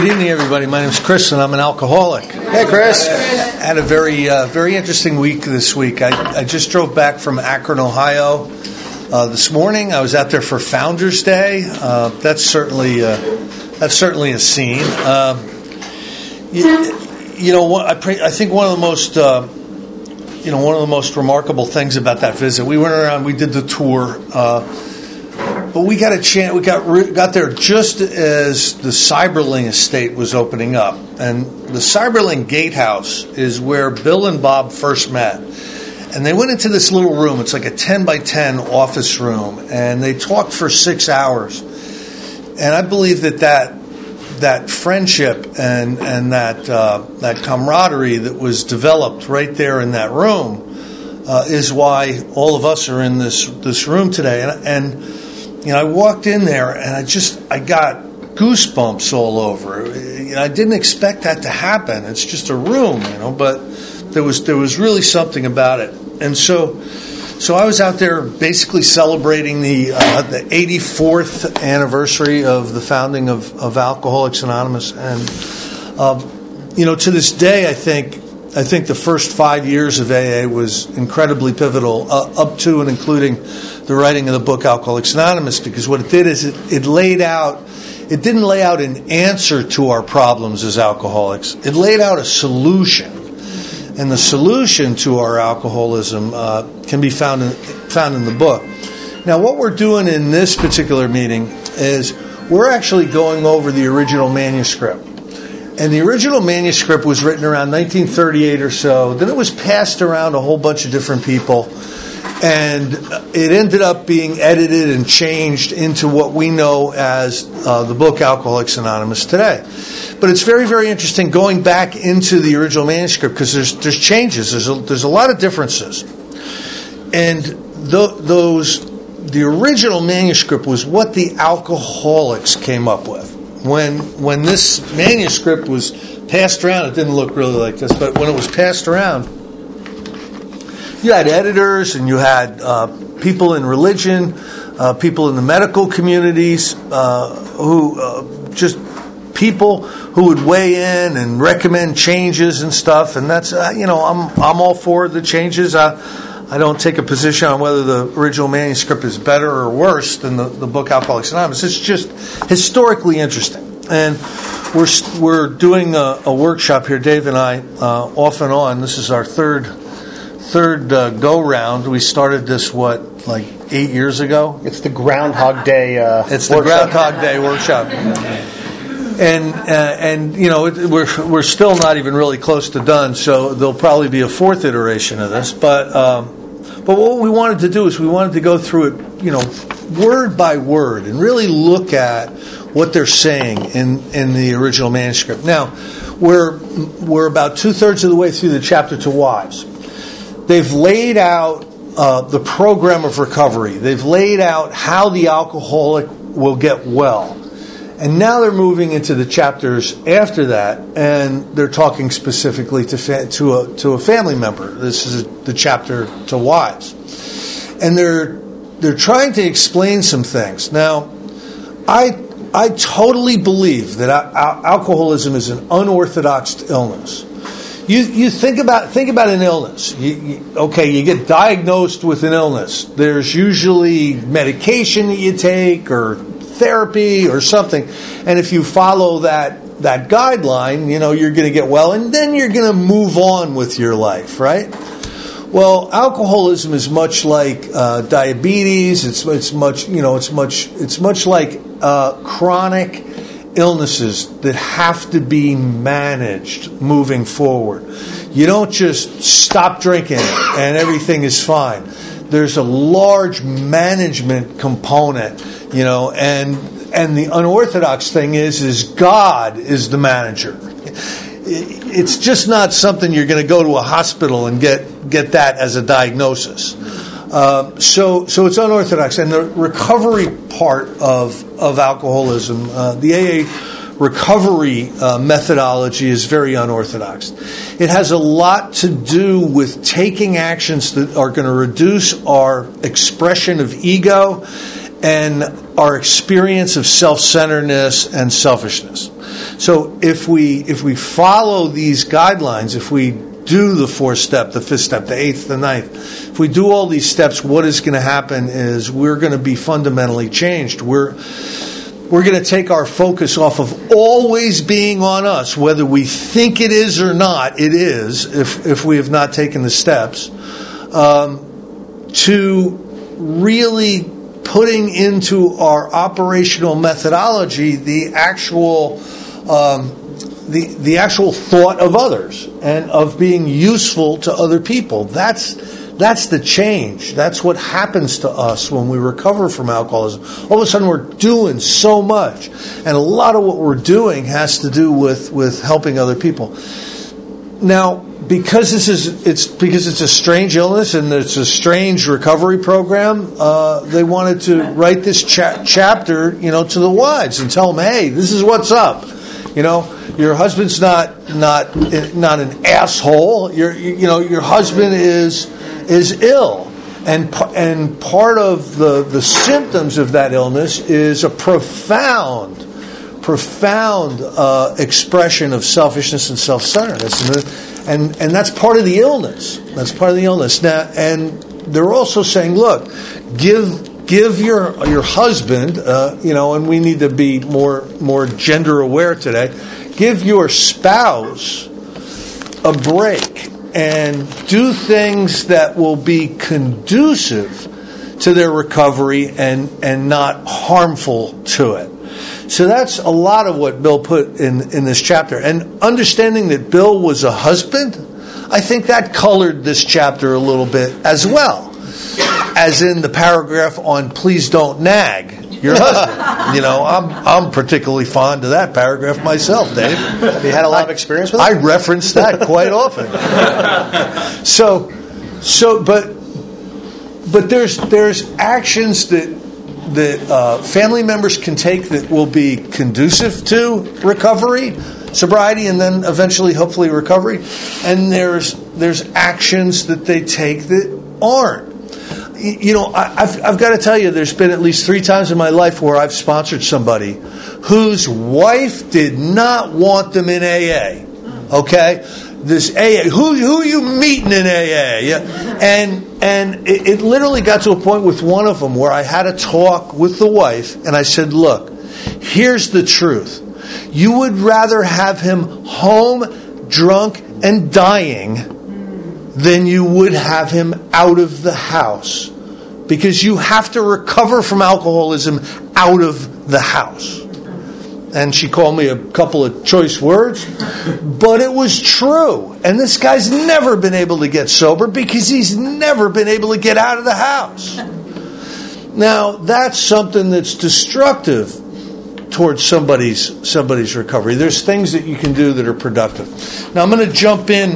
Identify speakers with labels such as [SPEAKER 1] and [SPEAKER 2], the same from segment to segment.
[SPEAKER 1] Good evening, everybody. My name is Chris, and I'm an alcoholic.
[SPEAKER 2] Hey, Chris.
[SPEAKER 1] I had a very interesting week this week. I just drove back from Akron, Ohio this morning. I was out there for Founders Day. That's certainly a scene. I think one of the most remarkable things about that visit. We went around. We did the tour. But we got a chance. We got there just as the Cyberling estate was opening up, and the Cyberling Gatehouse is where Bill and Bob first met. And they went into this little room. It's like a 10 by 10 office room, and they talked for 6 hours. And I believe that friendship and that camaraderie that was developed right there in that room is why all of us are in this room today. And I walked in there and I got goosebumps all over. I didn't expect that to happen. It's just a room, but there was really something about it. And so I was out there basically celebrating the 84th anniversary of the founding of Alcoholics Anonymous. And to this day, I think the first 5 years of AA was incredibly pivotal, up to and including the writing of the book Alcoholics Anonymous, because what it did is it didn't lay out an answer to our problems as alcoholics. It laid out a solution, and the solution to our alcoholism can be found in the book. Now, what we're doing in this particular meeting is we're actually going over the original manuscript. And the original manuscript was written around 1938 or so. Then it was passed around a whole bunch of different people. And it ended up being edited and changed into what we know as the book Alcoholics Anonymous today. But it's very, very interesting going back into the original manuscript because there's changes. There's a lot of differences. And the original manuscript was what the alcoholics came up with. When this manuscript was passed around, it didn't look really like this, but when it was passed around, you had editors and you had people in religion, people in the medical communities, just people who would weigh in and recommend changes and stuff. And that's I'm all for the changes. I don't take a position on whether the original manuscript is better or worse than the book Alcoholics Anonymous. It's just historically interesting. And we're doing a workshop here, Dave and I, off and on. This is our third go-round. We started this, 8 years ago?
[SPEAKER 2] It's the Groundhog Day
[SPEAKER 1] It's the Groundhog Day workshop. And we're still not even really close to done, so there'll probably be a fourth iteration of this. But what we wanted to do is we wanted to go through it, word by word, and really look at what they're saying in the original manuscript. Now, we're about 2/3 of the way through the chapter to wives. They've laid out the program of recovery. They've laid out how the alcoholic will get well. And now they're moving into the chapters after that, and they're talking specifically to a family member. This is the chapter to wives. And they're trying to explain some things. Now, I totally believe that alcoholism is an unorthodox illness. You think about an illness. You get diagnosed with an illness. There's usually medication that you take or therapy or something, and if you follow that guideline, you're going to get well, and then you're going to move on with your life, right? Well, alcoholism is much like diabetes. It's much like chronic illnesses that have to be managed moving forward. You don't just stop drinking and everything is fine. There's a large management component, and the unorthodox thing is God is the manager. It's just not something you're going to go to a hospital and get that as a diagnosis. So it's unorthodox. And the recovery part of alcoholism, the AA recovery methodology is very unorthodox. It has a lot to do with taking actions that are going to reduce our expression of ego and our experience of self-centeredness and selfishness. So if we follow these guidelines, if we do the 4th step, the 5th step, the 8th, the 9th, if we do all these steps, what is going to happen is we're going to be fundamentally changed. We're going to take our focus off of always being on us, whether we think it is or not. It is, if we have not taken the steps, to really putting into our operational methodology the actual the actual thought of others and of being useful to other people. That's the change. That's what happens to us when we recover from alcoholism. All of a sudden we're doing so much. And a lot of what we're doing has to do with helping other people. Now, because it's a strange illness and it's a strange recovery program, they wanted to write this chapter, to the wives and tell them, hey, this is what's up. Your husband's not an asshole. Your husband is ill, and part of the symptoms of that illness is a profound expression of selfishness and self-centeredness, and that's part of the illness. That's part of the illness. Now, and they're also saying, look, give your husband, and we need to be more gender aware today. Give your spouse a break and do things that will be conducive to their recovery and not harmful to it. So that's a lot of what Bill put in this chapter. And understanding that Bill was a husband, I think that colored this chapter a little bit as well. As in the paragraph on please don't nag your husband. I'm particularly fond of that paragraph myself, Dave.
[SPEAKER 2] Have you had a lot of experience with it?
[SPEAKER 1] I reference that quite often. But there's actions that family members can take that will be conducive to recovery, sobriety, and then eventually, hopefully, recovery. And there's actions that they take that aren't. I've got to tell you, there's been at least 3 times in my life where I've sponsored somebody whose wife did not want them in AA. Okay? This AA, who you meeting in AA? Yeah. And it literally got to a point with one of them where I had a talk with the wife, and I said, look, here's the truth. You would rather have him home, drunk, and dying than you would have him out of the house. Because you have to recover from alcoholism out of the house. And she called me a couple of choice words, but it was true. And this guy's never been able to get sober because he's never been able to get out of the house. Now, that's something that's destructive towards somebody's recovery. There's things that you can do that are productive. Now, I'm going to jump in.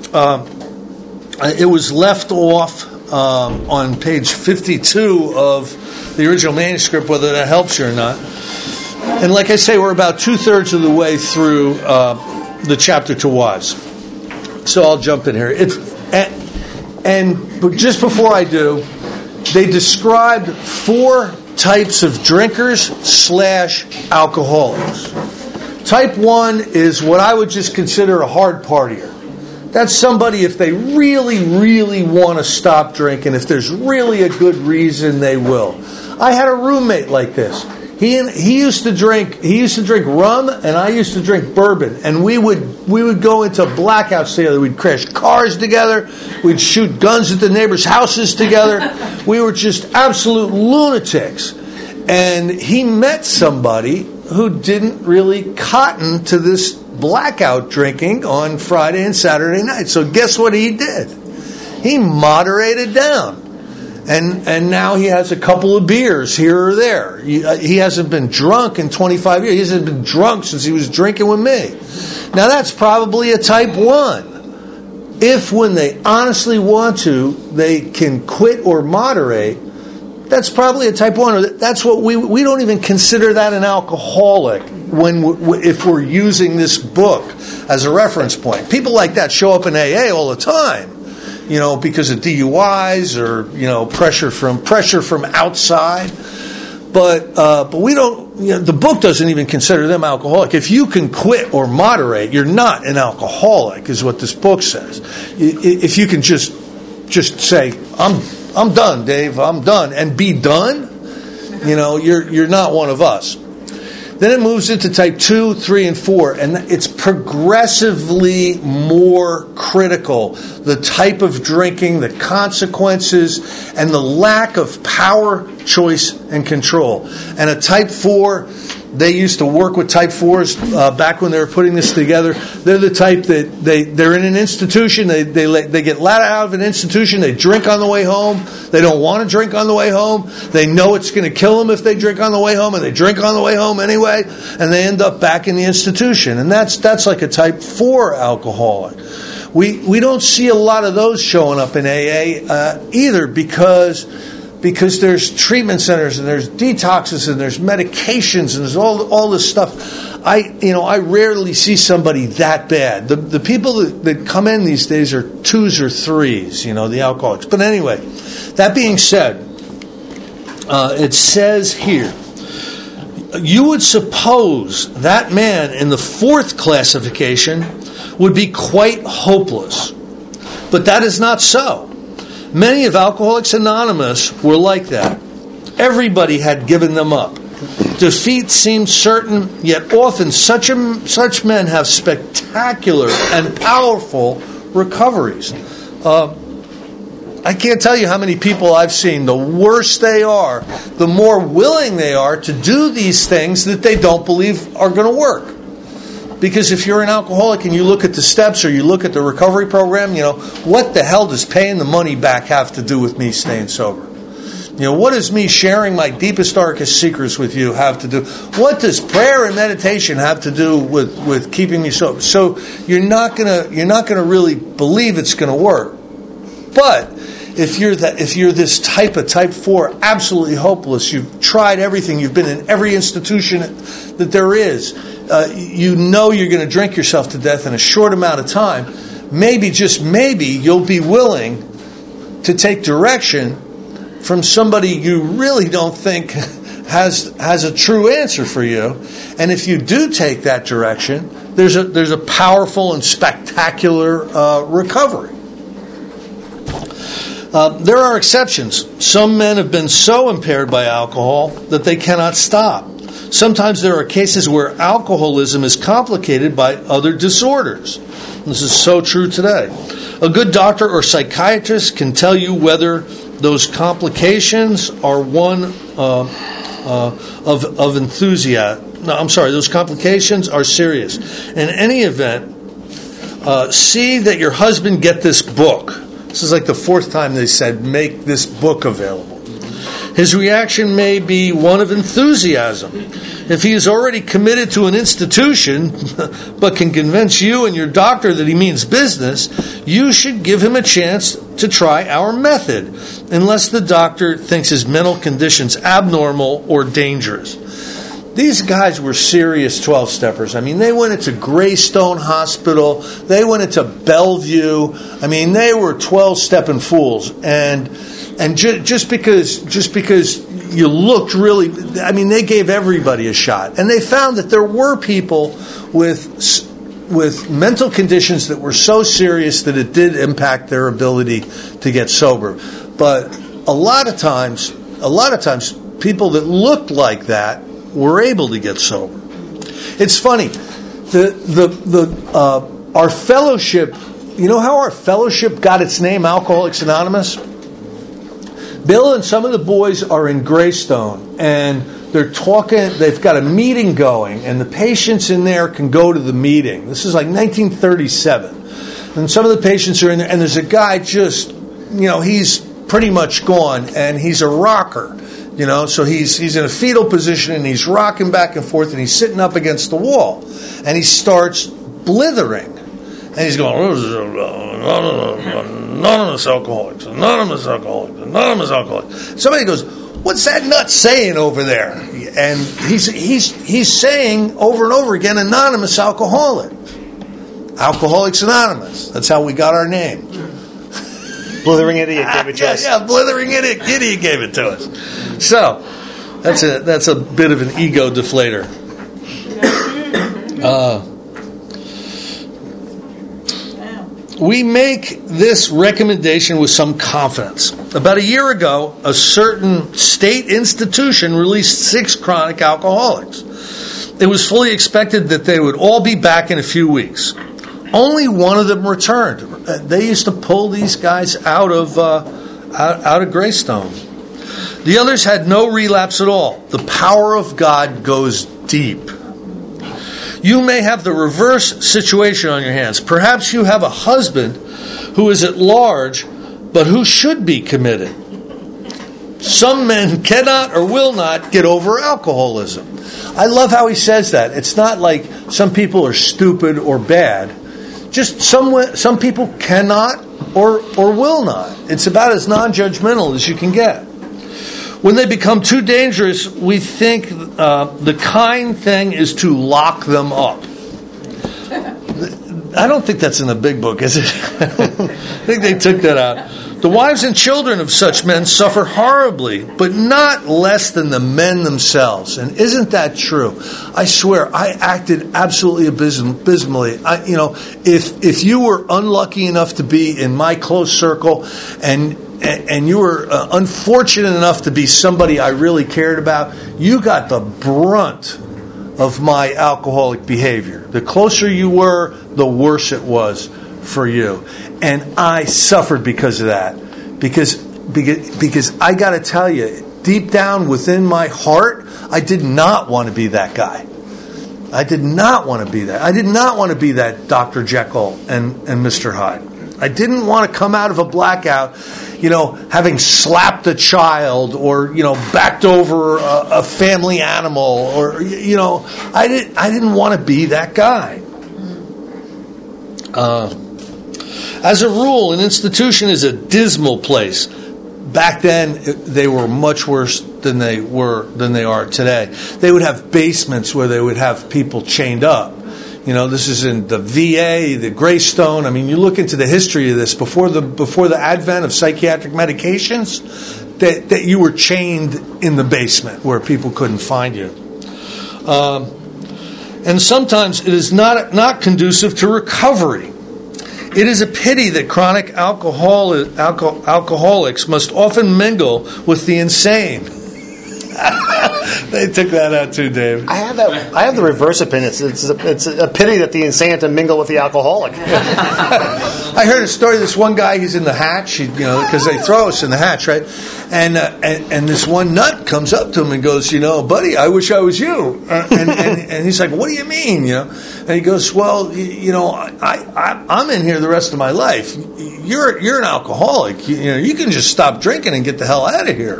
[SPEAKER 1] It was left off on page 52 of the original manuscript, whether that helps you or not. And like I say, we're about 2/3 of the way through the chapter to wives. So I'll jump in here. But just before I do, they described 4 types of drinkers / alcoholics. Type 1 is what I would just consider a hard partier. That's somebody, if they really, really want to stop drinking, if there's really a good reason, they will. I had a roommate like this. He used to drink rum, and I used to drink bourbon, and we would go into blackouts together. We'd crash cars together. We'd shoot guns at the neighbors' houses together. We were just absolute lunatics. And he met somebody who didn't really cotton to this blackout drinking on Friday and Saturday night. So guess what he did? He moderated down. And now he has a couple of beers here or there. He hasn't been drunk in 25 years. He hasn't been drunk since he was drinking with me. Now that's probably a type 1. If when they honestly want to, they can quit or moderate, that's probably a type 1. That's what we don't even consider that an alcoholic if we're using this book as a reference point. People like that show up in AA all the time. Because of DUIs or pressure from outside, but we don't the book doesn't even consider them alcoholic. If you can quit or moderate, you're not an alcoholic, is what this book says. If you can just say, I'm done, Dave, I'm done, and be done, you're not one of us. Then it moves into type 2, 3, and 4, and it's progressively more critical. The type of drinking, the consequences, and the lack of power, choice, and control. And a type 4, they used to work with type 4s back when they were putting this together. They're the type that they're in an institution, they get let out of an institution, they drink on the way home, they don't want to drink on the way home, they know it's going to kill them if they drink on the way home, and they drink on the way home anyway, and they end up back in the institution. And that's like a type 4 alcoholic. We don't see a lot of those showing up in AA either, because there's treatment centers and there's detoxes and there's medications and there's all this stuff. I rarely see somebody that bad. The people that come in these days are 2s or 3s, the alcoholics. But anyway, that being said, it says here, you would suppose that man in the 4th classification would be quite hopeless. But that is not so. Many of Alcoholics Anonymous were like that. Everybody had given them up. Defeat seemed certain, yet often such men have spectacular and powerful recoveries. I can't tell you how many people I've seen, the worse they are, the more willing they are to do these things that they don't believe are going to work. Because if you're an alcoholic and you look at the steps or you look at the recovery program, what the hell does paying the money back have to do with me staying sober? What does me sharing my deepest, darkest secrets with you have to do? What does prayer and meditation have to do with keeping me sober? So you're not gonna really believe it's gonna work. But if you're this type 4, absolutely hopeless, you've tried everything, you've been in every institution that there is, you're going to drink yourself to death in a short amount of time, maybe, just maybe, you'll be willing to take direction from somebody you really don't think has a true answer for you. And if you do take that direction, there's a powerful and spectacular recovery. There are exceptions. Some men have been so impaired by alcohol that they cannot stop. Sometimes there are cases where alcoholism is complicated by other disorders. This is so true today. A good doctor or psychiatrist can tell you whether those complications are one of enthusiasm. No, I'm sorry, those complications are serious. In any event, see that your husband get this book. This is like the 4th time they said, make this book available. His reaction may be one of enthusiasm. If he is already committed to an institution, but can convince you and your doctor that he means business, you should give him a chance to try our method, unless the doctor thinks his mental condition's abnormal or dangerous. These guys were serious 12-steppers. I mean, they went into Greystone Hospital. They went into Bellevue. I mean, they were 12-stepping fools. And just because you looked really, I mean, they gave everybody a shot. And they found that there were people with mental conditions that were so serious that it did impact their ability to get sober. But a lot of times, people that looked like that were able to get sober. It's funny. Our fellowship, you know how our fellowship got its name, Alcoholics Anonymous? Bill and some of the boys are in Greystone, and they're talking, they've got a meeting going, and the patients in there can go to the meeting. This is like 1937. And some of the patients are in there, and there's a guy just, he's pretty much gone, and he's a rocker. So he's in a fetal position, and he's rocking back and forth, and he's sitting up against the wall. And he starts blithering. And he's going, Anonymous Alcoholics, Anonymous Alcoholics, Anonymous Alcoholics. Somebody goes, what's that nut saying over there? And he's saying over and over again, Anonymous Alcoholic. Alcoholics Anonymous. That's how we got our name.
[SPEAKER 2] Blithering Idiot gave it to us.
[SPEAKER 1] Yeah, Blithering Idiot gave it to us. So, That's a bit of an ego deflator. We make this recommendation with some confidence. About a year ago, a certain state institution released 6 chronic alcoholics. It was fully expected that they would all be back in a few weeks. Only one of them returned. They used to pull these guys out of Greystone. The others had no relapse at all. The power of God goes deep. You may have the reverse situation on your hands. Perhaps you have a husband who is at large, but who should be committed. Some men cannot or will not get over alcoholism. I love how he says that. It's not like some people are stupid or bad. Just some people cannot or will not. It's about as non-judgmental as you can get. When they become too dangerous, we think the kind thing is to lock them up. I don't think that's in the big book, is it? I think they took that out. The wives and children of such men suffer horribly, but not less than the men themselves. And isn't that true? I swear, I acted absolutely abysmally. If you were unlucky enough to be in my close circle, and you were unfortunate enough to be somebody I really cared about, you got the brunt of my alcoholic behavior. The closer you were, the worse it was for you. And I suffered because of that. Because I got to tell you, deep down within my heart, I did not want to be that guy. I did not want to be that. I did not want to be that Dr. Jekyll and Mr. Hyde. I didn't want to come out of a blackout, having slapped a child or, backed over a family animal or, I didn't want to be that guy. As a rule, an institution is a dismal place. Back then, they were much worse than they are today. They would have basements where they would have people chained up. This is in the VA, the Greystone. I mean, you look into the history of this before the advent of psychiatric medications, that you were chained in the basement where people couldn't find you. And sometimes it is not conducive to recovery. It is a pity that chronic alcoholics must often mingle with the insane. They took that out too, Dave.
[SPEAKER 2] I have the reverse opinion. It's a pity that the insane have to mingle with the alcoholic.
[SPEAKER 1] I heard a story of this one guy. He's in the hatch, because they throw us in the hatch, right? And this one nut comes up to him and goes, buddy, I wish I was you. And he's like, what do you mean? And he goes, well, I'm in here the rest of my life. You're an alcoholic. You can just stop drinking and get the hell out of here.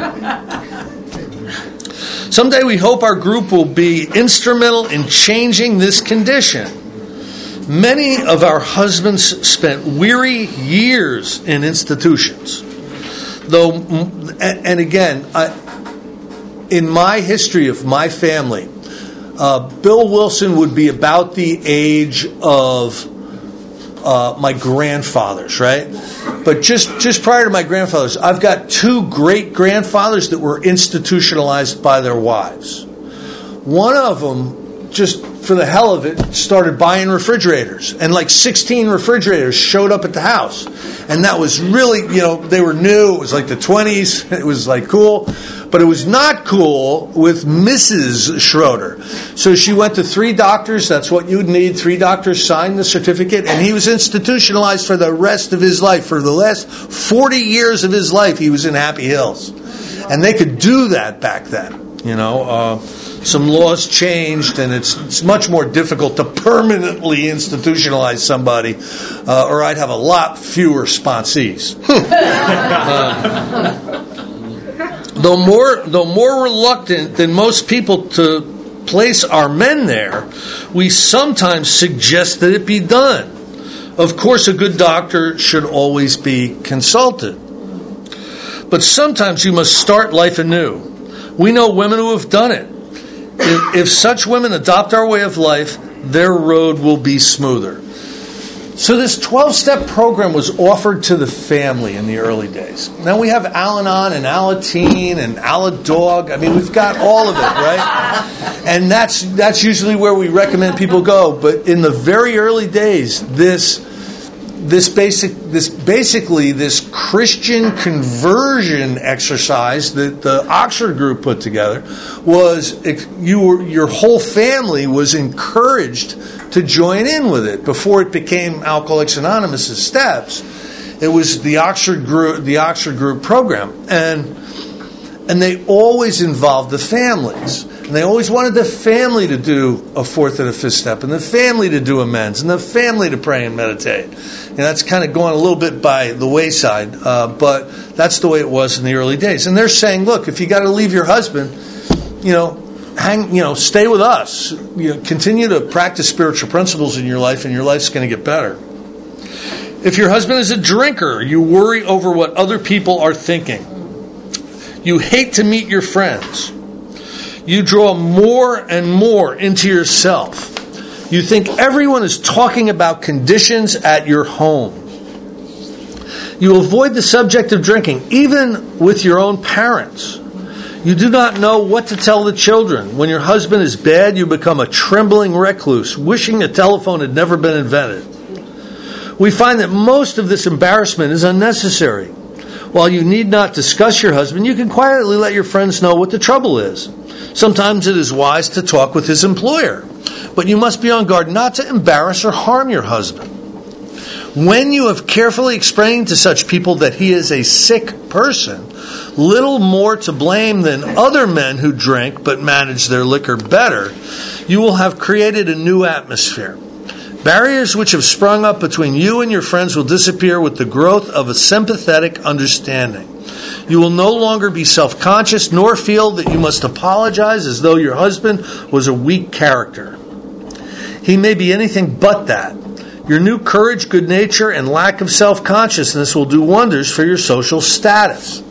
[SPEAKER 1] Someday we hope our group will be instrumental in changing this condition. Many of our husbands spent weary years in institutions. And again, in my history of my family, Bill Wilson would be about the age of my grandfathers, right? But just prior to my grandfathers, I've got 2 great-grandfathers that were institutionalized by their wives. One of them, just for the hell of it, started buying refrigerators. And 16 refrigerators showed up at the house. And that was really, they were new. It was like the 20s. It was cool. But it was not cool with Mrs. Schroeder. So she went to 3 doctors. That's what you'd need. 3 doctors signed the certificate. And he was institutionalized for the rest of his life. For the last 40 years of his life, he was in Happy Hills. And they could do that back then. Some laws changed, and it's much more difficult to permanently institutionalize somebody, or I'd have a lot fewer sponsees. Though more reluctant than most people to place our men there, we sometimes suggest that it be done. Of course, a good doctor should always be consulted. But sometimes you must start life anew. We know women who have done it. If such women adopt our way of life, their road will be smoother. So this 12-step program was offered to the family in the early days. Now we have Al-Anon and Alateen and Aladog. I mean, we've got all of it, right? And that's usually where we recommend people go. But in the very early days, this Christian conversion exercise that the Oxford group put together was your whole family was encouraged to join in with it. Before it became Alcoholics Anonymous' steps, it was the Oxford group program, and they always involved the families. And they always wanted the family to do a fourth and a fifth step, and the family to do amends, and the family to pray and meditate. And that's kind of going a little bit by the wayside, but that's the way it was in the early days. And they're saying, look, if you got to leave your husband, stay with us. Continue to practice spiritual principles in your life, and your life's going to get better. If your husband is a drinker, you worry over what other people are thinking. You hate to meet your friends. You draw more and more into yourself. You think everyone is talking about conditions at your home. You avoid the subject of drinking, even with your own parents. You do not know what to tell the children. When your husband is bad, you become a trembling recluse, wishing a telephone had never been invented. We find that most of this embarrassment is unnecessary. While you need not discuss your husband, you can quietly let your friends know what the trouble is. Sometimes it is wise to talk with his employer, but you must be on guard not to embarrass or harm your husband. When you have carefully explained to such people that he is a sick person, little more to blame than other men who drink but manage their liquor better, you will have created a new atmosphere. Barriers which have sprung up between you and your friends will disappear with the growth of a sympathetic understanding. You will no longer be self-conscious nor feel that you must apologize as though your husband was a weak character. He may be anything but that. Your new courage, good nature, and lack of self-consciousness will do wonders for your social status.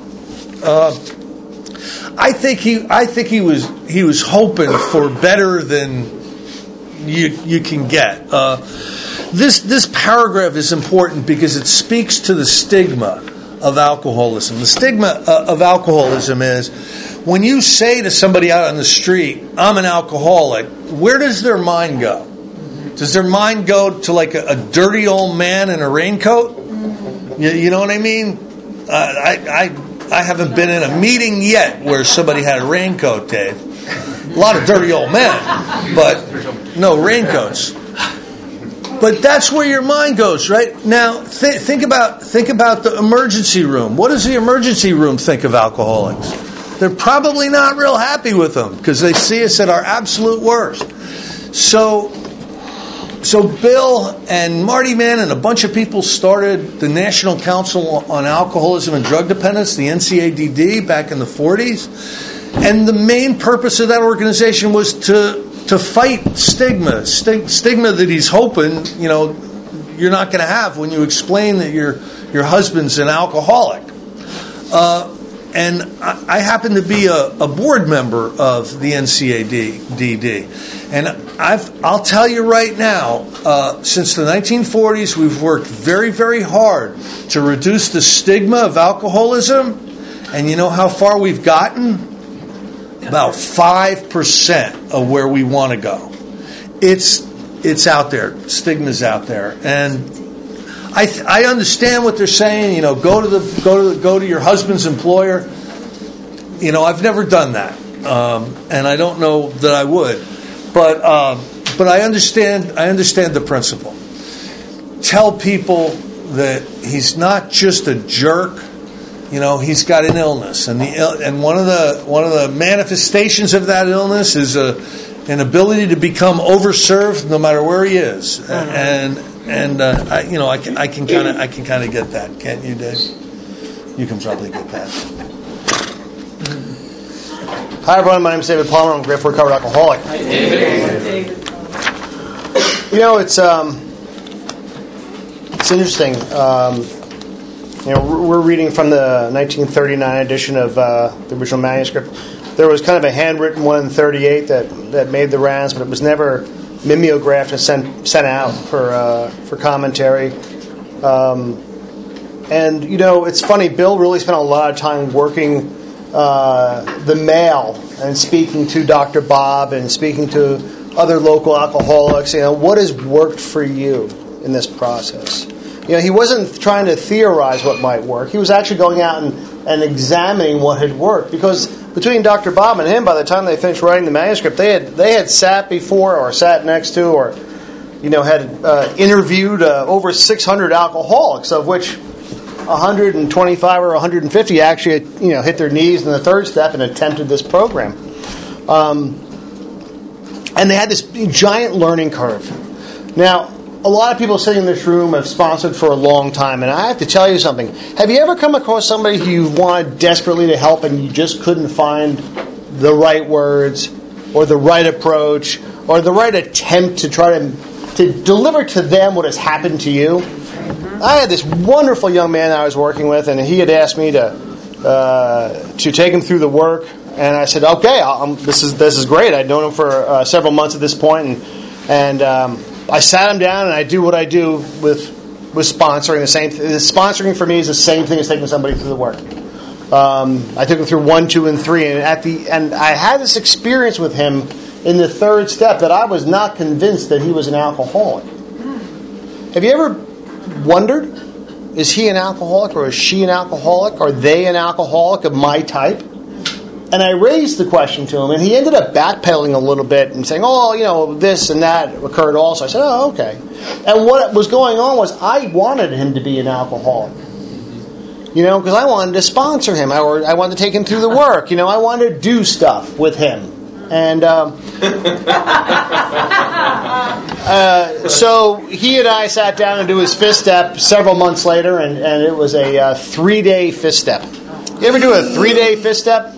[SPEAKER 1] I think he was hoping for better than you can get. This paragraph is important because it speaks to the stigma of alcoholism. The stigma of alcoholism is when you say to somebody out on the street, I'm an alcoholic, where does their mind go? Does their mind go to like a dirty old man in a raincoat? You know what I mean? I haven't been in a meeting yet where somebody had a raincoat, Dave. A lot of dirty old men, but no raincoats. But that's where your mind goes, right? Now, think about the emergency room. What does the emergency room think of alcoholics? They're probably not real happy with them because they see us at our absolute worst. So Bill and Marty Mann and a bunch of people started the National Council on Alcoholism and Drug Dependence, the NCADD, back in the 40s. And the main purpose of that organization was to fight stigma that he's hoping, you're not going to have when you explain that your husband's an alcoholic. And I happen to be a board member of the NCADD. And I'll tell you right now, since the 1940s, we've worked very, very hard to reduce the stigma of alcoholism. And you know how far we've gotten? About 5% of where we want to go. It's out there. Stigma's out there, and I understand what they're saying. Go to your husband's employer. I've never done that, and I don't know that I would, but I understand the principle. Tell people that he's not just a jerk. He's got an illness, and one of the manifestations of that illness is an ability to become overserved no matter where he is. And I can kind of get that, can't you, Dave? You can probably get that.
[SPEAKER 2] Hi everyone, my name is David Palmer. I'm a grateful recovered alcoholic.
[SPEAKER 3] Hi, David.
[SPEAKER 2] It's interesting. We're reading from the 1939 edition of the original manuscript. There was kind of a handwritten one in 38 that made the rounds, but it was never mimeographed and sent out for commentary. And, it's funny, Bill really spent a lot of time working the mail and speaking to Dr. Bob and speaking to other local alcoholics. What has worked for you in this process? He wasn't trying to theorize what might work. He was actually going out and examining what had worked. Because between Dr. Bob and him, by the time they finished writing the manuscript, they had sat before or sat next to or had interviewed over 600 alcoholics, of which 125 or 150 actually hit their knees in the third step and attempted this program. And they had this giant learning curve. Now, a lot of people sitting in this room have sponsored for a long time, and I have to tell you something. Have you ever come across somebody who you wanted desperately to help and you just couldn't find the right words or the right approach or the right attempt to try to deliver to them what has happened to you? I had this wonderful young man I was working with, and he had asked me to take him through the work, and I said, "Okay, this is great." I'd known him for several months at this point, and I sat him down, and I do what I do with sponsoring. Sponsoring for me is the same thing as taking somebody through the work. I took him through 1, 2, and 3, and I had this experience with him in the third step that I was not convinced that he was an alcoholic. Have you ever wondered, is he an alcoholic or is she an alcoholic? Are they an alcoholic of my type? And I raised the question to him, and he ended up backpedaling a little bit and saying, this and that occurred also. I said, oh, okay. And what was going on was I wanted him to be an alcoholic. Because I wanted to sponsor him. I wanted to take him through the work. I wanted to do stuff with him. And so he and I sat down and do his fifth step several months later, and it was a 3-day fifth step. You ever do a 3-day fifth step?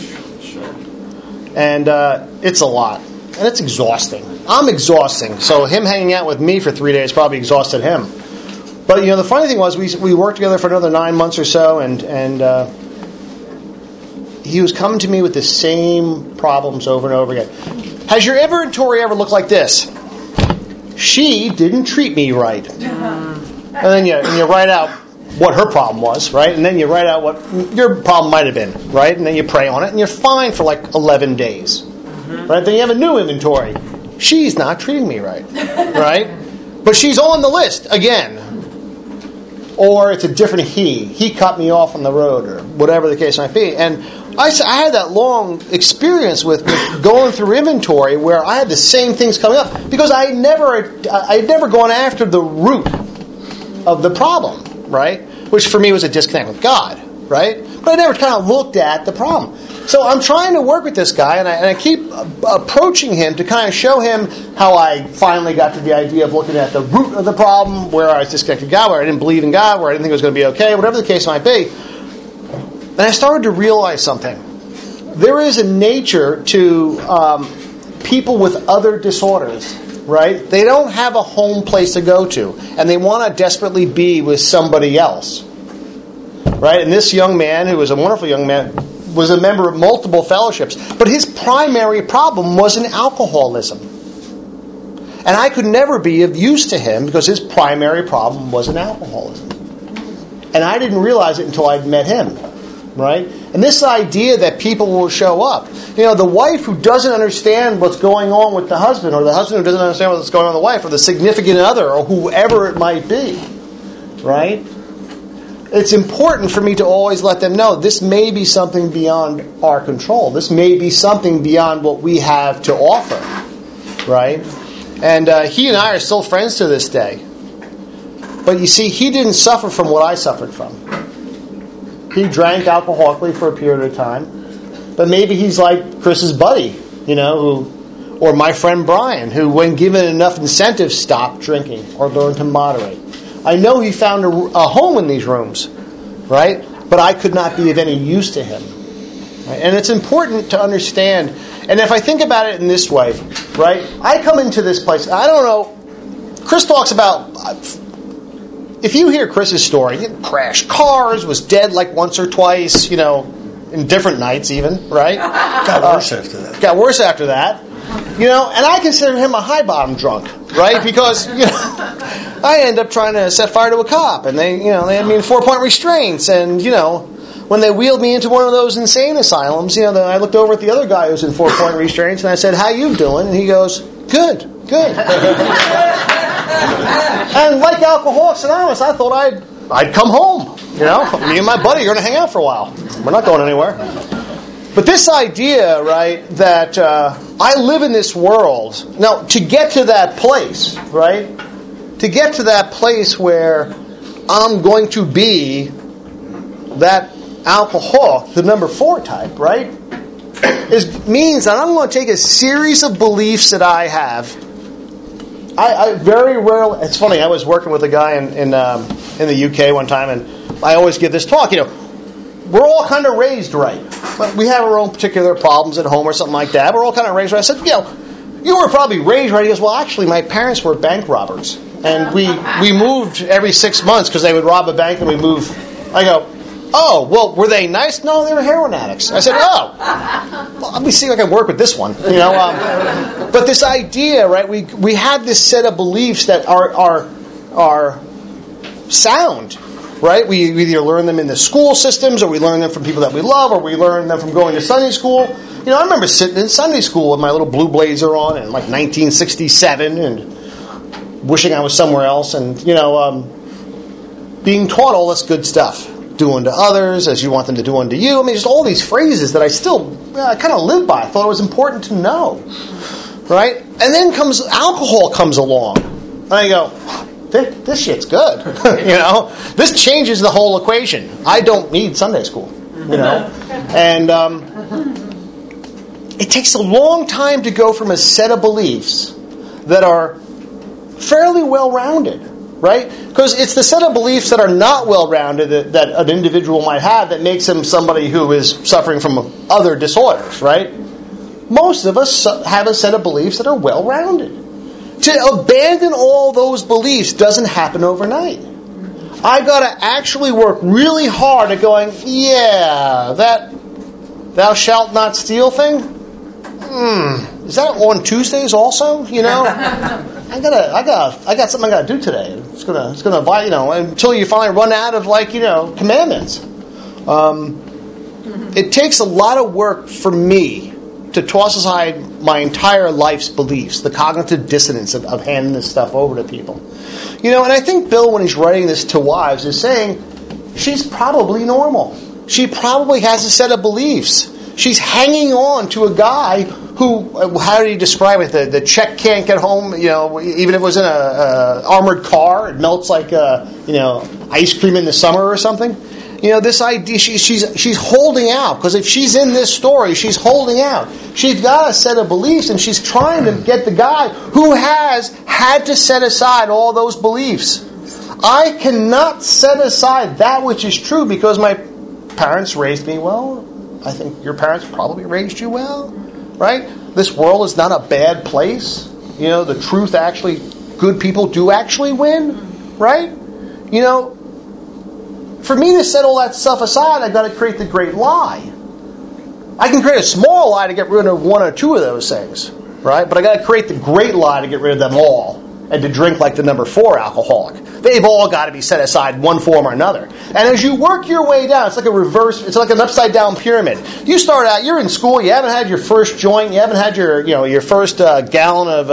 [SPEAKER 2] And it's a lot. And it's exhausting. I'm exhausting. So him hanging out with me for 3 days probably exhausted him. But, the funny thing was we worked together for another 9 months or so, and he was coming to me with the same problems over and over again. Has your inventory ever looked like this? She didn't treat me right. And then you write out what her problem was, right? And then you write out what your problem might have been, right? And then you pray on it, and you're fine for like 11 days. Right? Then you have a new inventory. She's not treating me right. Right? But she's on the list again. Or it's a different he. He cut me off on the road, or whatever the case might be. And I had that long experience with going through inventory where I had the same things coming up because I had never gone after the root of the problem, right? Which for me was a disconnect with God, right? But I never kind of looked at the problem. So I'm trying to work with this guy, and I keep approaching him to kind of show him how I finally got to the idea of looking at the root of the problem, where I was disconnected with God, where I didn't believe in God, where I didn't think it was going to be okay, whatever the case might be. And I started to realize something. There is a nature to people with other disorders, right? They don't have a home place to go to, and they want to desperately be with somebody else, right? And this young man, who was a wonderful young man, was a member of multiple fellowships, but his primary problem was an alcoholism. And I could never be of use to him because his primary problem was an alcoholism. And I didn't realize it until I'd met him, right? And this idea that people will show up. The wife who doesn't understand what's going on with the husband, or the husband who doesn't understand what's going on with the wife, or the significant other, or whoever it might be, right? It's important for me to always let them know this may be something beyond our control. This may be something beyond what we have to offer, right? And he and I are still friends to this day. But you see, he didn't suffer from what I suffered from. He drank alcoholically for a period of time. But maybe he's like Chris's buddy, or my friend Brian, who when given enough incentive stopped drinking or learned to moderate. I know he found a home in these rooms, right? But I could not be of any use to him. Right? And it's important to understand. And if I think about it in this way, right? I come into this place. I don't know. Chris talks about, if you hear Chris's story, he crashed cars, was dead like once or twice, in different nights even, right?
[SPEAKER 1] Got worse after that.
[SPEAKER 2] Got worse after that. And I consider him a high bottom drunk, right? Because I end up trying to set fire to a cop, and they had me in 4-point restraints, and when they wheeled me into one of those insane asylums, I looked over at the other guy who's in 4-point restraints, and I said, "How you doing?" And he goes, "Good." And like Alcoholics Anonymous, I thought I'd come home. Me and my buddy are going to hang out for a while. We're not going anywhere. But this idea, right, that I live in this world. Now, to get to that place, right, to get to that place where I'm going to be that alcoholic, the number 4 type, right, means that I'm going to take a series of beliefs that I have. I very rarely. It's funny. I was working with a guy in the UK one time, and I always give this talk. We're all kind of raised right. But we have our own particular problems at home or something like that. We're all kind of raised right. I said, you were probably raised right. He goes, well, actually, my parents were bank robbers, and we moved every 6 months because they would rob a bank, and we move. I go, oh, well, were they nice? No, they were heroin addicts. I said, oh, well, let me see if I can work with this one. But this idea, right? We have this set of beliefs that are sound, right? We either learn them in the school systems, or we learn them from people that we love, or we learn them from going to Sunday school. I remember sitting in Sunday school with my little blue blazer on in like 1967, and wishing I was somewhere else, and being taught all this good stuff. Do unto others as you want them to do unto you. I mean, just all these phrases that I still kind of live by. I thought it was important to know, right? And then alcohol comes along, and I go, this shit's good. This changes the whole equation. I don't need Sunday school, and it takes a long time to go from a set of beliefs that are fairly well-rounded. Right? Because it's the set of beliefs that are not well-rounded that an individual might have that makes him somebody who is suffering from other disorders, right? Most of us have a set of beliefs that are well-rounded. To abandon all those beliefs doesn't happen overnight. I've got to actually work really hard at going, that thou shalt not steal thing? Is that on Tuesdays also? I got something I got to do today. It's gonna until you finally run out of commandments. It takes a lot of work for me to toss aside my entire life's beliefs, the cognitive dissonance of handing this stuff over to people. And I think Bill, when he's writing this to wives, is saying she's probably normal. She probably has a set of beliefs. She's hanging on to a guy who, how did he describe it? The check can't get home, even if it was in a armored car, it melts like, ice cream in the summer or something. This idea, she's holding out, because if she's in this story, she's holding out. She's got a set of beliefs, and she's trying to get the guy who has had to set aside all those beliefs. I cannot set aside that which is true because my parents raised me well. I think your parents probably raised you well, right? This world is not a bad place. The truth actually, good people do actually win, right? For me to set all that stuff aside, I've got to create the great lie. I can create a small lie to get rid of one or two of those things, right? But I got to create the great lie to get rid of them all, and to drink like the number 4 alcoholic. They've all got to be set aside one form or another. And as you work your way down, it's like it's like an upside down pyramid. You start out, you're in school, you haven't had your first joint, you haven't had your first gallon of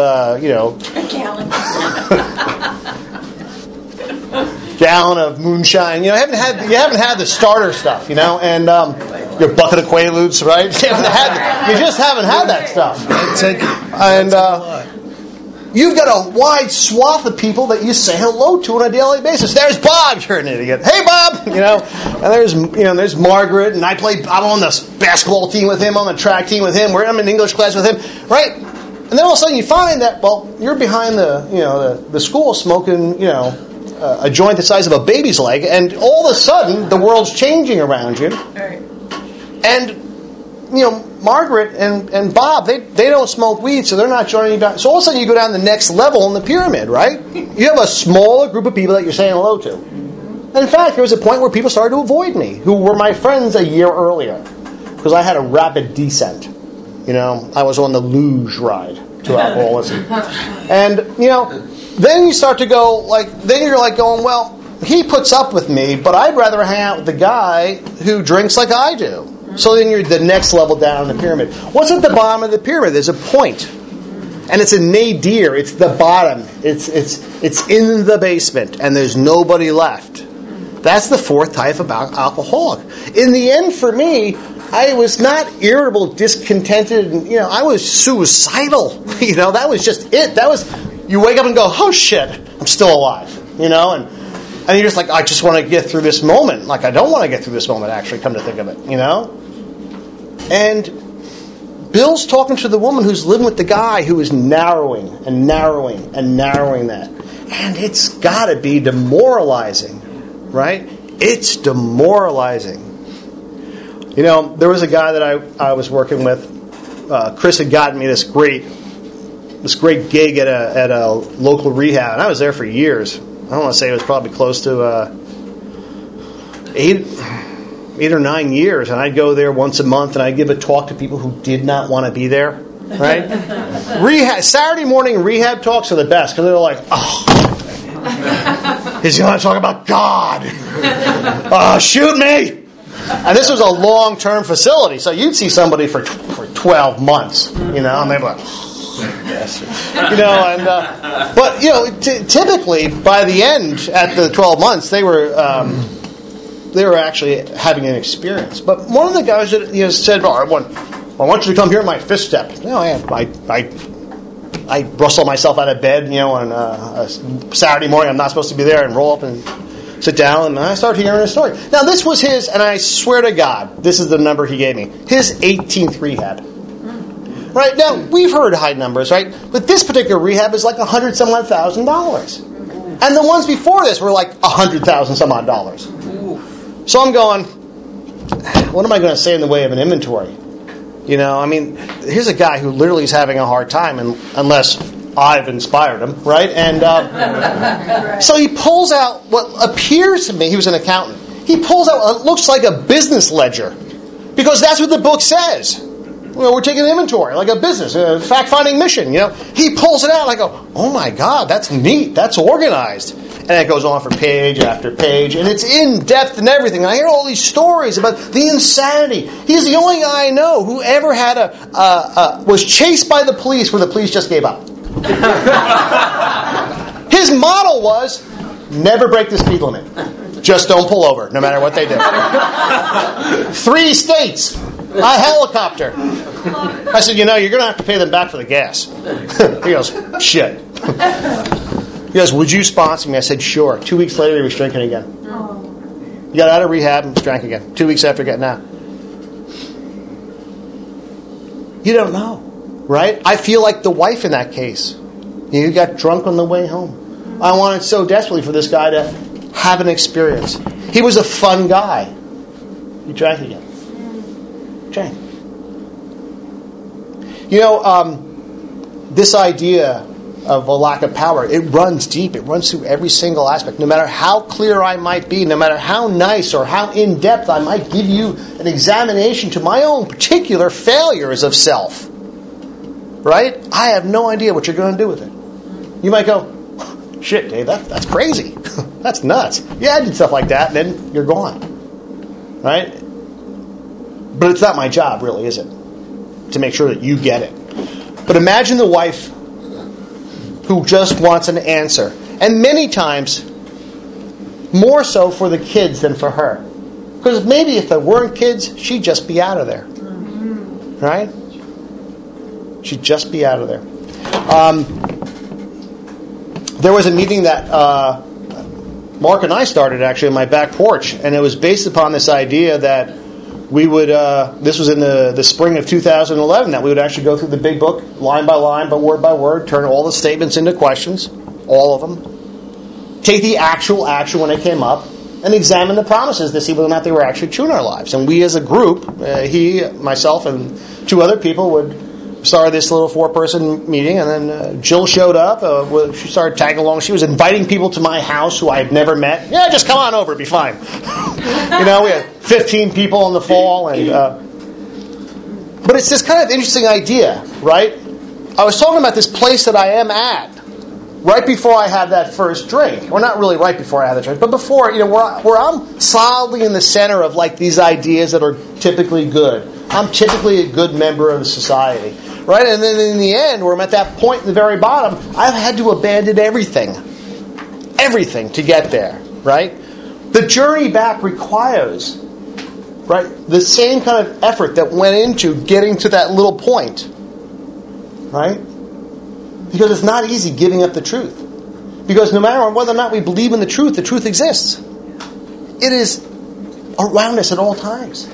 [SPEAKER 2] gallon of moonshine. You haven't had the starter stuff, and your bucket of Quaaludes, right? You just haven't had that stuff. And you've got a wide swath of people that you say hello to on a daily basis. There's Bob, you're an idiot. Hey, Bob, and there's Margaret, and I'm on the basketball team with him, on the track team with him, I'm in English class with him, right? And then all of a sudden you find that, you're behind the school smoking, a joint the size of a baby's leg, and all of a sudden the world's changing around you. Right. And Margaret and Bob, they don't smoke weed, so they're not joining you down. So all of a sudden you go down the next level in the pyramid, right? You have a smaller group of people that you're saying hello to. And in fact, there was a point where people started to avoid me, who were my friends a year earlier, because I had a rapid descent. I was on the luge ride to alcoholism. And, then you start to go, then you're going, well, he puts up with me, but I'd rather hang out with the guy who drinks like I do. So then you're the next level down in the pyramid. What's at the bottom of the pyramid? There's a point. And it's a nadir. It's the bottom. It's in the basement, and there's nobody left. That's the fourth type of alcoholic. In the end, for me, I was not irritable, discontented, and I was suicidal. That was just it. That was, you wake up and go, oh shit, I'm still alive. And you're just like, I just want to get through this moment. I don't want to get through this moment, actually, come to think of it. And Bill's talking to the woman who's living with the guy who is narrowing and narrowing and narrowing that. And it's got to be demoralizing, right? It's demoralizing. There was a guy that I was working with. Chris had gotten me this great gig at a local rehab, and I was there for years. I don't want to say it was probably close to 8 or 9 years, and I'd go there once a month, and I'd give a talk to people who did not want to be there. Right? Saturday morning rehab talks are the best because they're like, oh, he's going to talk about God. Shoot me. And this was a long-term facility, so you'd see somebody for 12 months, and they'd be like, but typically by the end, at the 12 months, they were actually having an experience. But one of the guys that said, "Oh, I want you to come here at my fifth step." I rustle myself out of bed, on a Saturday morning. I'm not supposed to be there, and roll up and sit down, and I start hearing a story. Now, this was his, and I swear to God, this is the number he gave me, his 18th rehab. Right? Now, we've heard high numbers, right? But this particular rehab is like $100,000. And the ones before this were like $100,000 some odd dollars. So I'm going, what am I going to say in the way of an inventory? Here's a guy who literally is having a hard time, unless I've inspired him, right? And so he pulls out what appears to me, he was an accountant, he pulls out what looks like a business ledger. Because that's what the book says. We're taking an inventory, like a business, a fact-finding mission, He pulls it out, and I go, oh my God, that's neat, that's organized. And it goes on for page after page, and it's in-depth and everything. And I hear all these stories about the insanity. He's the only guy I know who ever had was chased by the police where the police just gave up. His motto was, never break the speed limit. Just don't pull over, no matter what they do. 3 states. A helicopter. I said, you're going to have to pay them back for the gas. He goes, shit. He goes, would you sponsor me? I said, sure. 2 weeks later, he was drinking again. He got out of rehab and drank again. 2 weeks after getting out. You don't know, right? I feel like the wife in that case. You got drunk on the way home. I wanted so desperately for this guy to have an experience. He was a fun guy. He drank again. Drank. This idea of a lack of power, it runs deep. It runs through every single aspect. No matter how clear I might be, no matter how nice or how in-depth I might give you an examination to my own particular failures of self, right? I have no idea what you're going to do with it. You might go, shit, Dave, that's crazy. That's nuts. Yeah, I did stuff like that, and then you're gone. Right? But it's not my job, really, is it? To make sure that you get it. But imagine the wife who just wants an answer. And many times, more so for the kids than for her. Because maybe if there weren't kids, she'd just be out of there. Right? She'd just be out of there. There was a meeting that Mark and I started, actually, on my back porch. And it was based upon this idea that we would, this was in the spring of 2011, that we would actually go through the big book, line by line, but word by word, turn all the statements into questions, all of them, take the actual action when it came up, and examine the promises to see whether or not they were actually true in our lives. And we as a group, he, myself, and 2 other people would start this little 4-person meeting, and then Jill showed up. She started tagging along. She was inviting people to my house who I had never met. Yeah, just come on over, it'll be fine. We had 15 people in the fall, and But it's this kind of interesting idea, right? I was talking about this place that I am at right before I had that first drink. Well, not really right before I had the drink, but before, where I'm solidly in the center of like these ideas that are typically good. I'm typically a good member of the society, right? And then in the end, where I'm at that point in the very bottom, I've had to abandon everything to get there, right? The journey back requires, right, the same kind of effort that went into getting to that little point, right? Because it's not easy giving up the truth. Because no matter whether or not we believe in the truth exists. It is around us at all times.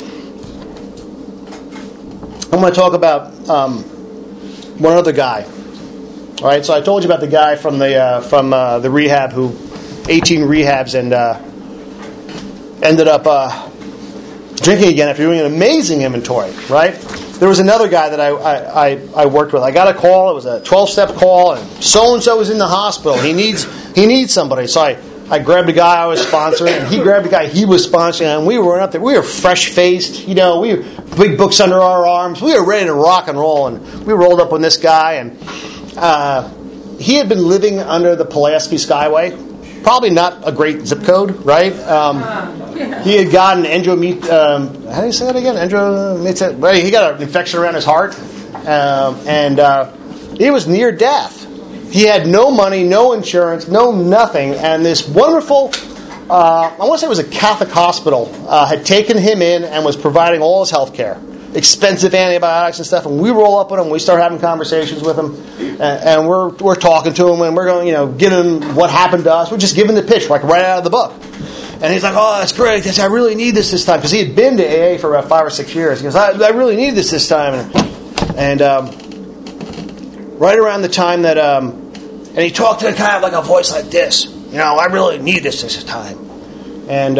[SPEAKER 2] I'm going to talk about one other guy. All right, so I told you about the guy from the rehab who 18 rehabs and ended up drinking again after doing an amazing inventory. Right? There was another guy that I worked with. I got a call. It was a 12-step call, and so-and-so was in the hospital. He needs somebody. So I grabbed a guy I was sponsoring, and he grabbed a guy he was sponsoring, and we were up there. We were fresh-faced, we were big books under our arms. We were ready to rock and roll, and we rolled up on this guy, and he had been living under the Pulaski Skyway. Probably not a great zip code, right? He had gotten how do you say that again? He got an infection around his heart, and he was near death. He had no money, no insurance, no nothing, and this wonderful, I want to say it was a Catholic hospital, had taken him in and was providing all his health care. Expensive antibiotics and stuff, and we roll up with him. We start having conversations with him, and we're talking to him, and we're going, giving him what happened to us. We're just giving the pitch, like right out of the book. And he's like, "Oh, that's great. I really need this time," because he had been to AA for about 5 or 6 years. He goes, "I really need this time," and right around the time that, and he talked to kind of like a voice like this, "I really need this time," and.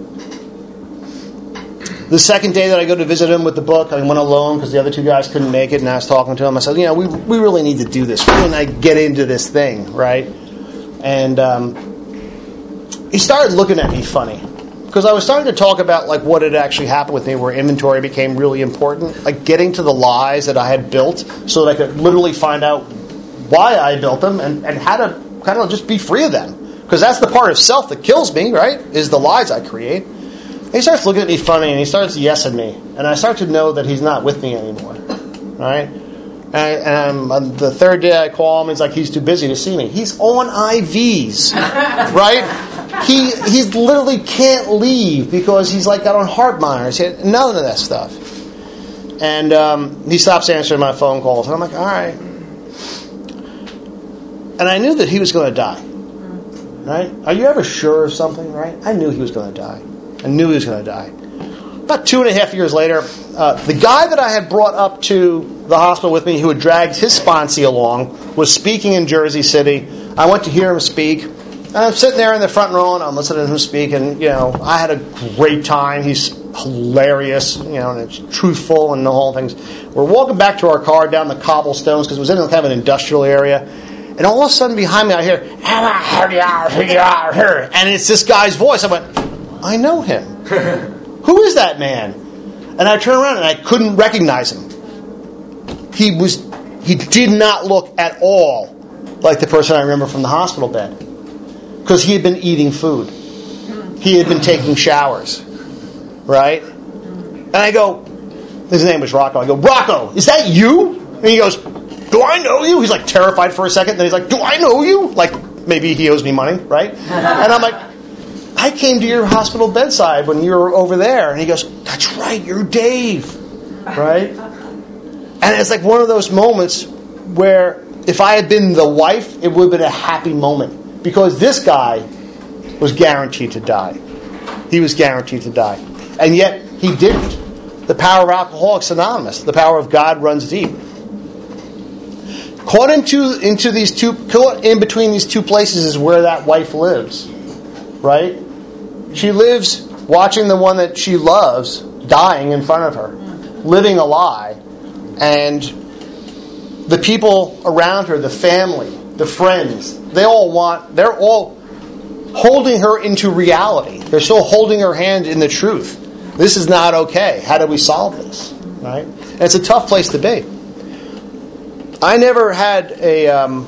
[SPEAKER 2] The second day that I go to visit him with the book, I went alone because the other two guys couldn't make it, and I was talking to him. I said, we really need to do this. We really need to get into this thing, right? And he started looking at me funny because I was starting to talk about like what had actually happened with me, where inventory became really important, like getting to the lies that I had built so that I could literally find out why I built them and how to kind of just be free of them. Because that's the part of self that kills me, right? Is the lies I create. He starts looking at me funny, and he starts yesing me. And I start to know that he's not with me anymore. Right? And on the third day I call him, it's like he's too busy to see me. He's on IVs. Right? He literally can't leave because he's like got on heart monitors. None of that stuff. And he stops answering my phone calls. And I'm like, all right. And I knew that he was going to die. Right? Are you ever sure of something? Right? I knew he was going to die. I knew he was going to die. About 2.5 years later, the guy that I had brought up to the hospital with me, who had dragged his sponsee along, was speaking in Jersey City. I went to hear him speak. And I'm sitting there in the front row, and I'm listening to him speak, and, I had a great time. He's hilarious, and it's truthful and the whole things. We're walking back to our car down the cobblestones, because it was in kind of an industrial area. And all of a sudden behind me, I hear, and it's this guy's voice. I went, I know him. Who is that man? And I turned around and I couldn't recognize him. He did not look at all like the person I remember from the hospital bed. Because he had been eating food. He had been taking showers. Right? And I go, his name was Rocco. I go, Rocco, is that you? And he goes, do I know you? He's like terrified for a second. Then he's like, do I know you? Like maybe he owes me money, right? And I'm like, I came to your hospital bedside when you were over there. And he goes, that's right, you're Dave. Right? And it's like one of those moments where if I had been the wife, it would have been a happy moment. Because this guy was guaranteed to die. He was guaranteed to die. And yet, he didn't. The power of Alcoholics Anonymous, the power of God runs deep. Caught in between these two places is where that wife lives. Right? She lives watching the one that she loves dying in front of her, living a lie, and the people around her, the family, the friends, they're all holding her into reality. They're still holding her hand in the truth. This is not okay. How do we solve this? Right? And it's a tough place to be. I never had a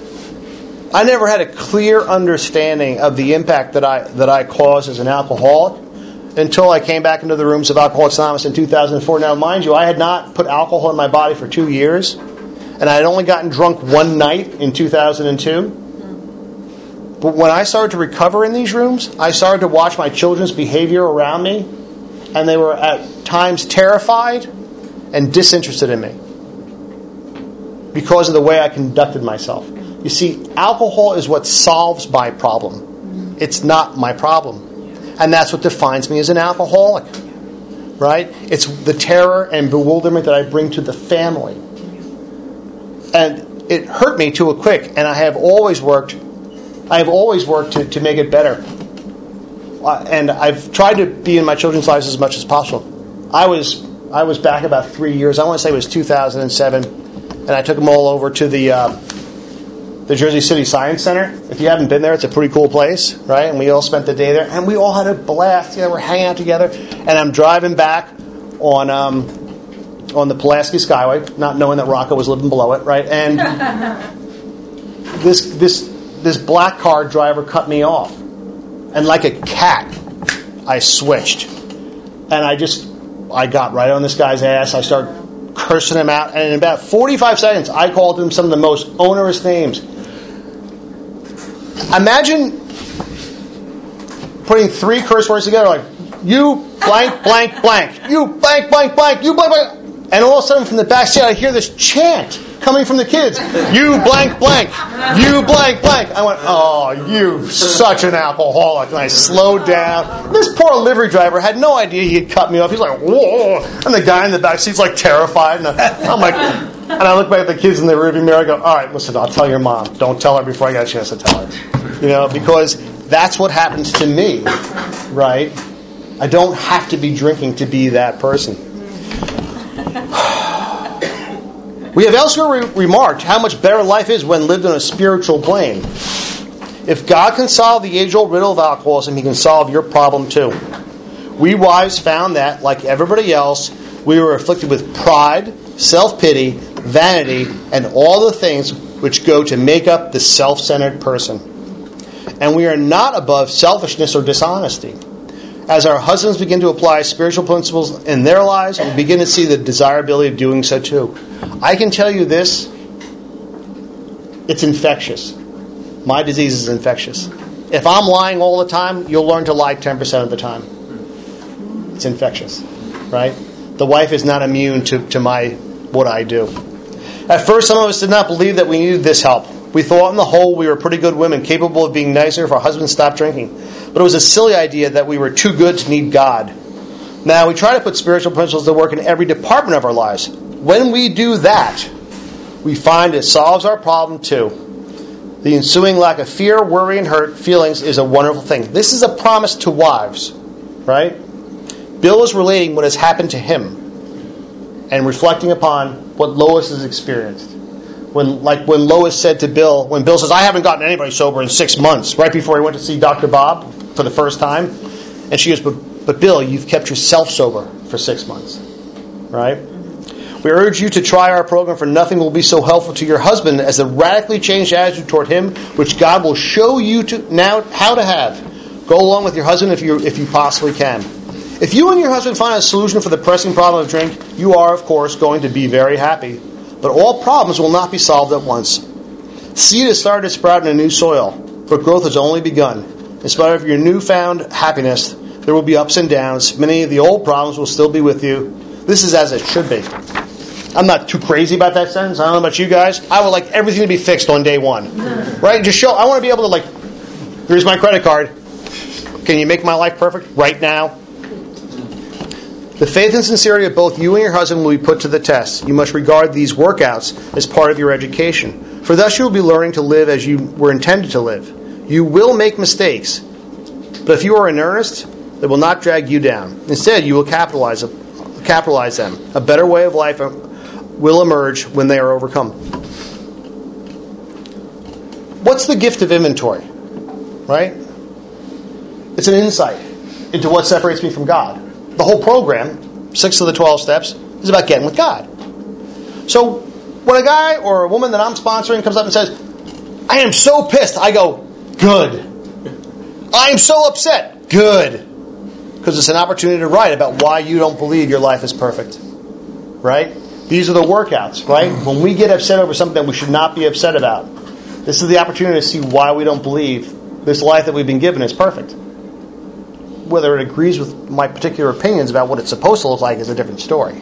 [SPEAKER 2] clear understanding of the impact that I caused as an alcoholic until I came back into the rooms of Alcoholics Anonymous in 2004. Now, mind you, I had not put alcohol in my body for 2 years, and I had only gotten drunk one night in 2002. But when I started to recover in these rooms, I started to watch my children's behavior around me, and they were at times terrified and disinterested in me because of the way I conducted myself. You see, alcohol is what solves my problem. It's not my problem. And that's what defines me as an alcoholic. Right? It's the terror and bewilderment that I bring to the family. And it hurt me to a quick, and I have always worked to make it better. And I've tried to be in my children's lives as much as possible. I was back about 3 years. I want to say it was 2007, and I took them all over to the Jersey City Science Center. If you haven't been there, it's a pretty cool place, right? And we all spent the day there, and we all had a blast. We're hanging out together, and I'm driving back on the Pulaski Skyway, not knowing that Rocco was living below it, right? And this black car driver cut me off. And like a cat, I switched. And I got right on this guy's ass. I started cursing him out. And in about 45 seconds, I called him some of the most onerous names. Imagine putting 3 curse words together like, you blank, blank, blank. You blank, blank, blank. You blank, blank. And all of a sudden from the back seat, I hear this chant coming from the kids. You blank, blank. You blank, blank. I went, oh, you such an alcoholic. And I slowed down. This poor livery driver had no idea he had cut me off. He's like, whoa. And the guy in the back seat's like terrified. And I'm like, and I look back at the kids in the rearview mirror. I go, all right, listen, I'll tell your mom. Don't tell her before I get a chance to tell her. Because that's what happens to me, right? I don't have to be drinking to be that person. We have elsewhere remarked how much better life is when lived on a spiritual plane. If God can solve the age-old riddle of alcoholism, He can solve your problem too. We wives found that, like everybody else, we were afflicted with pride, self-pity, vanity, and all the things which go to make up the self-centered person. And we are not above selfishness or dishonesty. As our husbands begin to apply spiritual principles in their lives, we begin to see the desirability of doing so too. I can tell you this, it's infectious. My disease is infectious. If I'm lying all the time, you'll learn to lie 10% of the time. It's infectious, right? The wife is not immune to what I do. At first, some of us did not believe that we needed this help. We thought on the whole we were pretty good women, capable of being nicer if our husbands stopped drinking. But it was a silly idea that we were too good to need God. Now, we try to put spiritual principles to work in every department of our lives. When we do that, we find it solves our problem too. The ensuing lack of fear, worry, and hurt feelings is a wonderful thing. This is a promise to wives, right? Bill is relating what has happened to him and reflecting upon what Lois has experienced. When Lois said to Bill, when Bill says, I haven't gotten anybody sober in 6 months, right before he went to see Dr. Bob for the first time. And she goes, but Bill, you've kept yourself sober for 6 months. Right? We urge you to try our program, for nothing will be so helpful to your husband as the radically changed attitude toward him, which God will show you now how to have. Go along with your husband if you possibly can. If you and your husband find a solution for the pressing problem of drink, you are, of course, going to be very happy. But all problems will not be solved at once. Seed has started to sprout in a new soil, but growth has only begun. In spite of your newfound happiness, there will be ups and downs. Many of the old problems will still be with you. This is as it should be. I'm not too crazy about that sentence. I don't know about you guys. I would like everything to be fixed on day one. Right? Just I want to be able to here's my credit card. Can you make my life perfect right now? The faith and sincerity of both you and your husband will be put to the test. You must regard these workouts as part of your education. For thus you will be learning to live as you were intended to live. You will make mistakes. But if you are in earnest, they will not drag you down. Instead, you will capitalize them. A better way of life will emerge when they are overcome. What's the gift of inventory? Right? It's an insight into what separates me from God. The whole program, 6 of the 12 steps, is about getting with God. So when a guy or a woman that I'm sponsoring comes up and says, I am so pissed, I go, good. I am so upset, good. Because it's an opportunity to write about why you don't believe your life is perfect. Right? These are the workouts, right? When we get upset over something that we should not be upset about, this is the opportunity to see why we don't believe this life that we've been given is perfect. Whether it agrees with my particular opinions about what it's supposed to look like is a different story.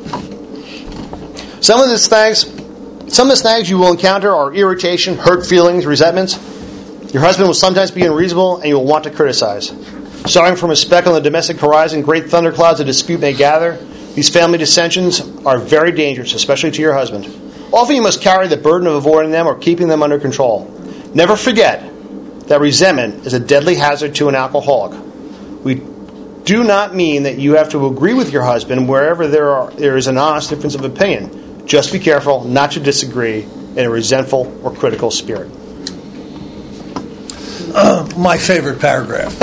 [SPEAKER 2] Some of the snags you will encounter are irritation, hurt feelings, resentments. Your husband will sometimes be unreasonable and you will want to criticize. Starting from a speck on the domestic horizon, great thunderclouds of dispute may gather. These family dissensions are very dangerous, especially to your husband. Often you must carry the burden of avoiding them or keeping them under control. Never forget that resentment is a deadly hazard to an alcoholic. We do not mean that you have to agree with your husband wherever there is an honest difference of opinion. Just be careful not to disagree in a resentful or critical spirit.
[SPEAKER 1] My favorite paragraph.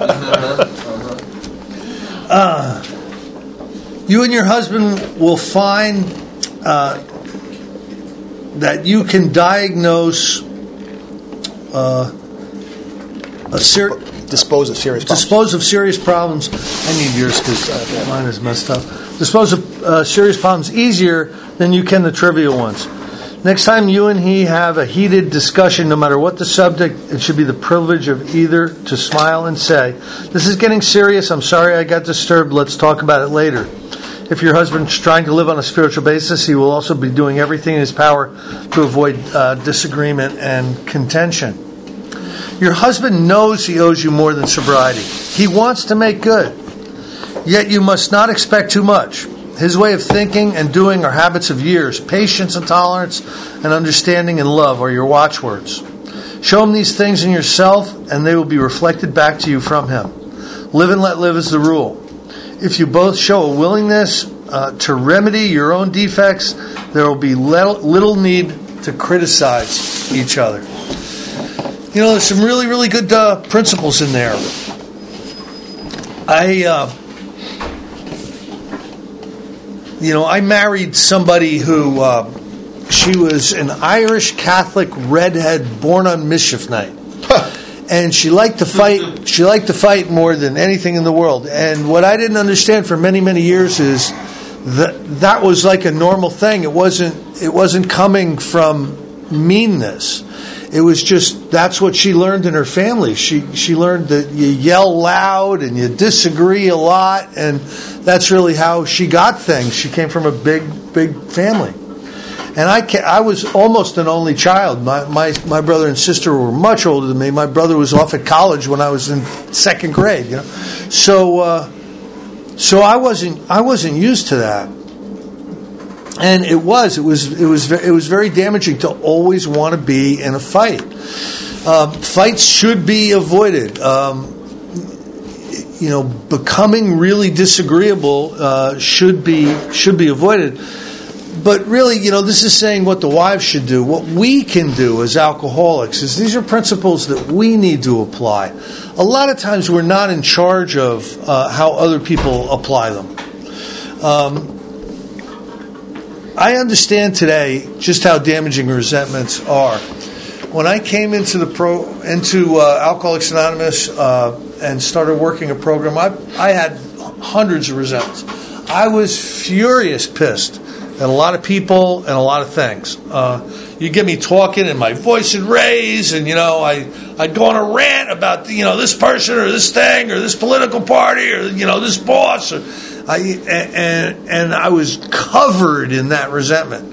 [SPEAKER 1] You and your husband will find that you can diagnose
[SPEAKER 2] dispose of serious problems.
[SPEAKER 1] Dispose of serious problems. I need yours because mine is messed up. Dispose of serious problems easier than you can the trivial ones. Next time you and he have a heated discussion, no matter what the subject, it should be the privilege of either to smile and say, "This is getting serious. I'm sorry I got disturbed. Let's talk about it later." If your husband's trying to live on a spiritual basis, he will also be doing everything in his power to avoid disagreement and contention. Your husband knows he owes you more than sobriety. He wants to make good. Yet you must not expect too much. His way of thinking and doing are habits of years. Patience and tolerance and understanding and love are your watchwords. Show him these things in yourself and they will be reflected back to you from him. Live and let live is the rule. If you both show a willingness to remedy your own defects, there will be little need to criticize each other. You know, there's some really, really good principles in there. I married somebody who she was an Irish Catholic redhead born on mischief night. And she liked to fight. She liked to fight more than anything in the world. And what I didn't understand for many, many years is that was like a normal thing. It wasn't coming from meanness. It was just that's what she learned in her family. She learned that you yell loud and you disagree a lot, and that's really how she got things. She came from a big family. And I was almost an only child. My brother and sister were much older than me. My brother was off at college when I was in second grade. You know, so I wasn't used to that, and it was very damaging to always want to be in a fight. Fights should be avoided. Becoming really disagreeable should be avoided. But really, this is saying what the wives should do. What we can do as alcoholics is these are principles that we need to apply. A lot of times we're not in charge of how other people apply them. I understand today just how damaging resentments are. When I came into Alcoholics Anonymous and started working a program, I had hundreds of resentments. I was furious pissed at a lot of people and a lot of things. You get me talking and my voice would raise, and I'd go on a rant about this person or this thing or this political party or this boss. And I was covered in that resentment.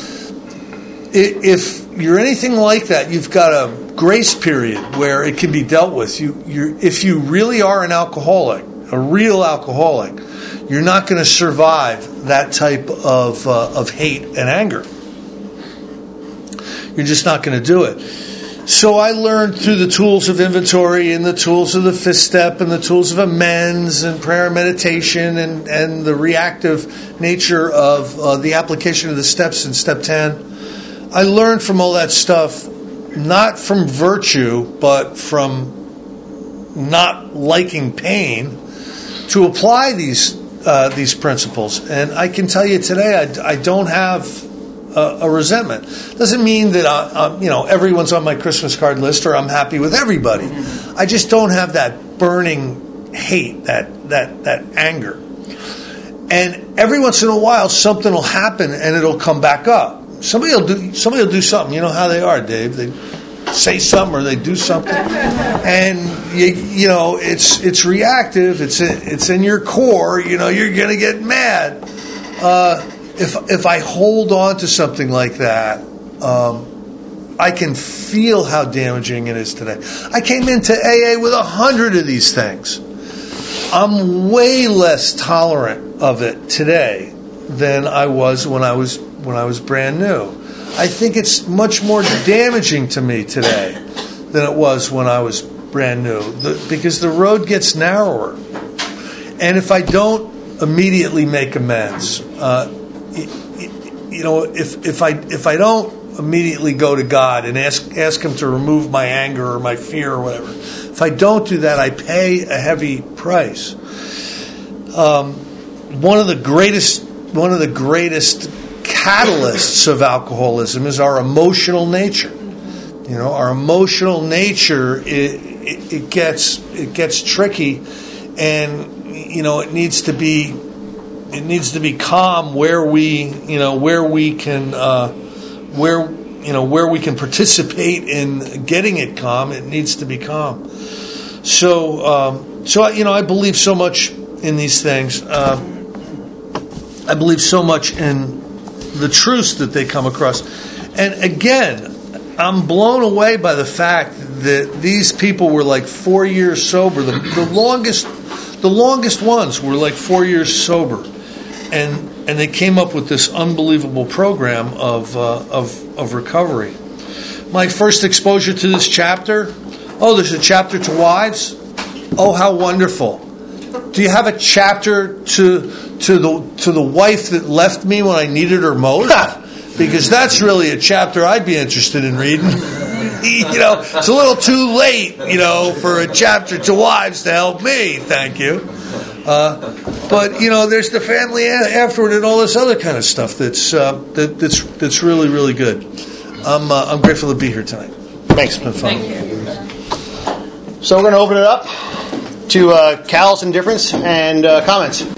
[SPEAKER 1] If you're anything like that, you've got a grace period where it can be dealt with. If you really are an alcoholic, a real alcoholic, you're not going to survive that type of hate and anger. You're just not going to do it. So I learned through the tools of inventory and the tools of the fifth step and the tools of amends and prayer and meditation and the reactive nature of the application of the steps in step 10. I learned from all that stuff, not from virtue, but from not liking pain, to apply these these principles, and I can tell you today, I don't have a resentment. Doesn't mean that everyone's on my Christmas card list or I'm happy with everybody. I just don't have that burning hate, that anger. And every once in a while, something will happen and it'll come back up. Somebody will do something. You know how they are, Dave. They say something or they do something, and it's reactive. It's in your core. You're going to get mad. If I hold on to something like that, I can feel how damaging it is today. I came into AA with 100 of these things. I'm way less tolerant of it today than I was when I was brand new. I think it's much more damaging to me today than it was when I was brand new, because the road gets narrower. And if I don't immediately make amends, if I don't immediately go to God and ask Him to remove my anger or my fear or whatever, if I don't do that, I pay a heavy price. One of the greatest catalysts of alcoholism is our emotional nature. Our emotional nature, it gets tricky, and it needs to be calm where we can participate in getting it calm. It needs to be calm. So I believe so much in these things. I believe so much in the truths that they come across. And again, I'm blown away by the fact that these people were like 4 years sober. The longest ones were like 4 years sober. And they came up with this unbelievable program of recovery. My first exposure to this chapter, there's a chapter to wives. Oh, how wonderful. Do you have a chapter to the wife that left me when I needed her most? Because that's really a chapter I'd be interested in reading. It's a little too late, for a chapter to wives to help me. Thank you. But there's the family afterward and all this other kind of stuff that's really, really good. I'm grateful to be here tonight.
[SPEAKER 2] Thanks.
[SPEAKER 1] It's been fun.
[SPEAKER 3] Thank you.
[SPEAKER 2] So we're going to open it up to Cal's indifference and comments.